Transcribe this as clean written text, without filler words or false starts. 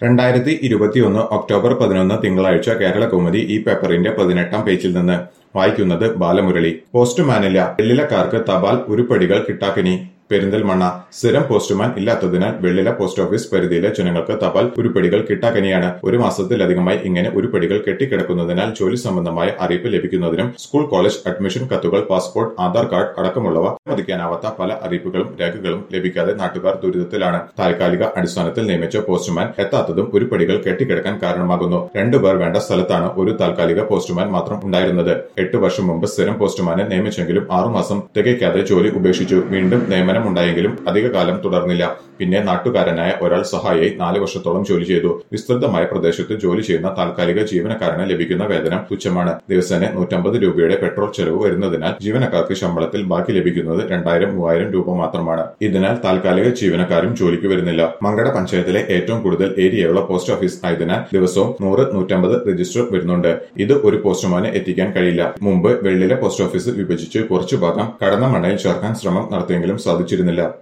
2021 October 11 തിങ്കളാഴ്ച കേരളകൗമുദി ഈ പേപ്പറിന്റെ 18-ാം പേജിൽ നിന്ന് വായിക്കുന്നത് ബാലമുരളി. പോസ്റ്റ്മാനില്ല, വെള്ളിലക്കാർക്ക് തപാൽ ഉരുപ്പടികൾ കിട്ടാക്കനി. പെരിന്തൽമണ്ണ. സ്ഥിരം പോസ്റ്റ്മാൻ ഇല്ലാത്തതിനാൽ വെള്ളില പോസ്റ്റ് ഓഫീസ് പരിധിയിലെ ജനങ്ങൾക്ക് തപാൽ ഉരുപ്പടികൾ കിട്ടാക്കനിയാണ്. ഒരു മാസത്തിലധികമായി ഇങ്ങനെ ഉരുപ്പടികൾ കെട്ടിക്കിടക്കുന്നതിനാൽ ജോലി സംബന്ധമായ അറിയിപ്പ് ലഭിക്കുന്നതിനും സ്കൂൾ കോളേജ് അഡ്മിഷൻ കത്തുകൾ, പാസ്പോർട്ട്, ആധാർ കാർഡ് അടക്കമുള്ളവ അനുവദിക്കാനാവാത്ത പല അറിയിപ്പുകളും രേഖകളും ലഭിക്കാതെ നാട്ടുകാർ ദുരിതത്തിലാണ്. താൽക്കാലിക അടിസ്ഥാനത്തിൽ നിയമിച്ച പോസ്റ്റ്മാൻ എത്താത്തതും ഉരുപ്പടികൾ കെട്ടിക്കിടക്കാൻ കാരണമാകുന്നു. 2 പേർ വേണ്ട സ്ഥലത്താണ് ഒരു താൽക്കാലിക പോസ്റ്റ്മാൻ മാത്രം ഉണ്ടായിരുന്നത്. 8 വർഷം മുമ്പ് സ്ഥിരം പോസ്റ്റ്മാനെ നിയമിച്ചെങ്കിലും 6 മാസം തികയ്ക്കാതെ ജോലി ഉപേക്ഷിച്ചു. വീണ്ടും നിയമനം ഉണ്ടായെങ്കിലും അധികകാലം തുടർന്നില്ല. പിന്നെ നാട്ടുകാരനായ ഒരാൾ സഹായിയായി 4 വർഷത്തോളം ജോലി ചെയ്തു. വിസ്തൃതമായ പ്രദേശത്ത് ജോലി ചെയ്യുന്ന താൽക്കാലിക ജീവനക്കാരന് ലഭിക്കുന്ന വേതനം തുച്ഛമാണ്. ദിവസേന 150 രൂപയുടെ പെട്രോൾ ചെലവ് വരുന്നതിനാൽ ജീവനക്കാർക്ക് ശമ്പളത്തിൽ ബാക്കി ലഭിക്കുന്നത് 2000-3000 രൂപ മാത്രമാണ്. ഇതിനാൽ താൽക്കാലിക ജീവനക്കാരും ജോലിക്ക് വരുന്നില്ല. മങ്കട പഞ്ചായത്തിലെ ഏറ്റവും കൂടുതൽ ഏരിയയുള്ള പോസ്റ്റ് ഓഫീസ് ആയതിനാൽ ദിവസവും 100-150 രജിസ്റ്റർ വരുന്നുണ്ട്. ഇത് ഒരു പോസ്റ്റ്മാന് എത്തിക്കാൻ കഴിയില്ല. മുമ്പ് വെള്ളിലെ പോസ്റ്റ് ഓഫീസ് വിഭജിച്ച് കുറച്ചു ഭാഗം കടന്ന മണ്ണയിൽ ചേർക്കാൻ ശ്രമം നടത്തിയെങ്കിലും സാധിച്ചിരുന്നില്ല.